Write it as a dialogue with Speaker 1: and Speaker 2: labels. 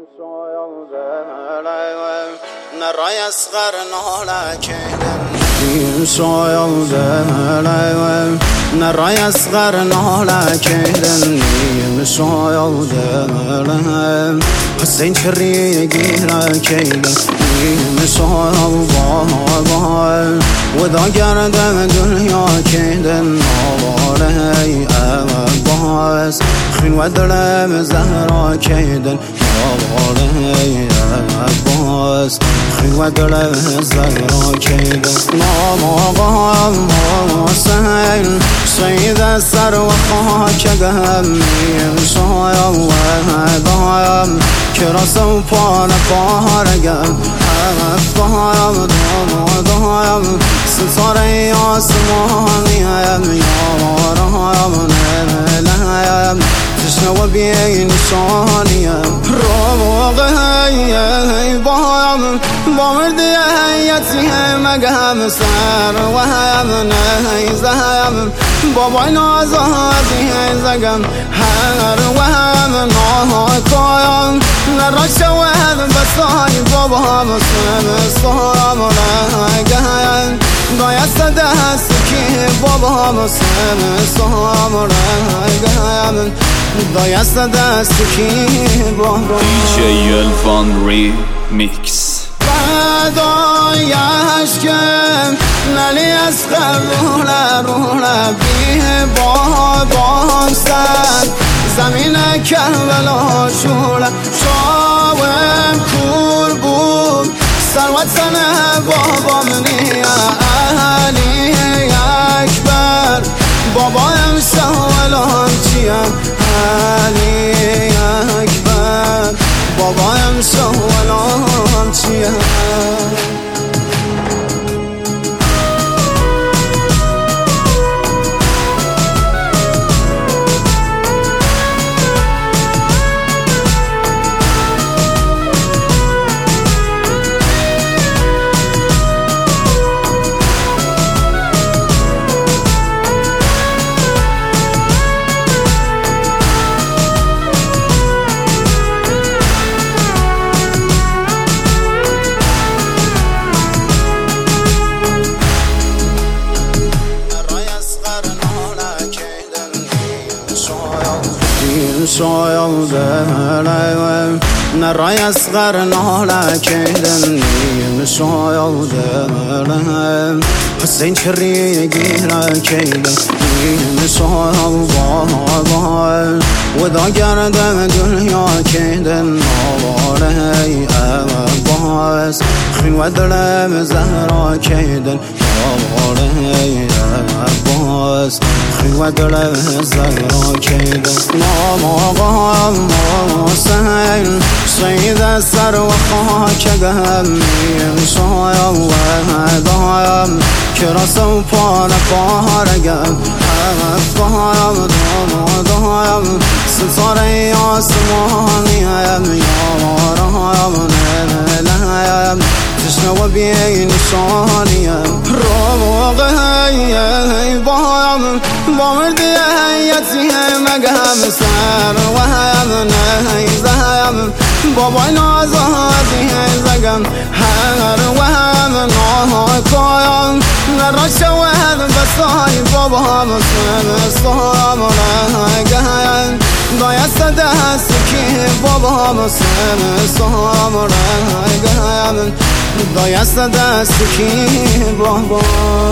Speaker 1: نرای اصغر ناله کردن نرای اصغر ناله کردن حسین کری گیره کردن و دا گردم دنیا کردن آواره باز خین و دلم زهرا کردن آواره باز خین و دلم زهرا کردن نام آقا حسین سید سر و خاکگم شایم و دایم که رسو پان پارگم افکارم دایم ستاره آسمانیم یارم نمیلیم تشنه و بینشانیم روغی بایم با مردی حیاتی مگم سر و هم نیزم بابای نازادی زگم هر و هم ناکایم نرا شود بسای بابا مسلم نگم دایست دست که بابا مسلم نگم دایست دست که بابا
Speaker 2: DJ Elvan Remix
Speaker 1: دایش کم نلی از روله بیه بابام سر زمین کربلا شوله شاوم کور بود سروت سنه بابام نیا علی اکبر بابایم شاولان چیم علی اکبر بابایم شاولان چیم شایم دلم نرای اصغر ناله کردن شایم دلم حسین کری گیره کردن شایم و دا گردم دنیا کردن آواره باز خین و دلم زهرا کردن آواره باز خین و دلم زهرا کردن نام آقا حسین سید سر و خاکگم شایم و دایم که رسو پان پارگم افکارم دایم ستاره آسمانیم یارم نمیلیم تشنه و بینشانیم روغی بایم با مردی حیاتی مگم سر و هم نیزم بابای نازادی زگم هر و هم ناکایم نرا شود بسای بابا مسلم نگم دایست دست که بابا مسلم نگم دایست دست که بابا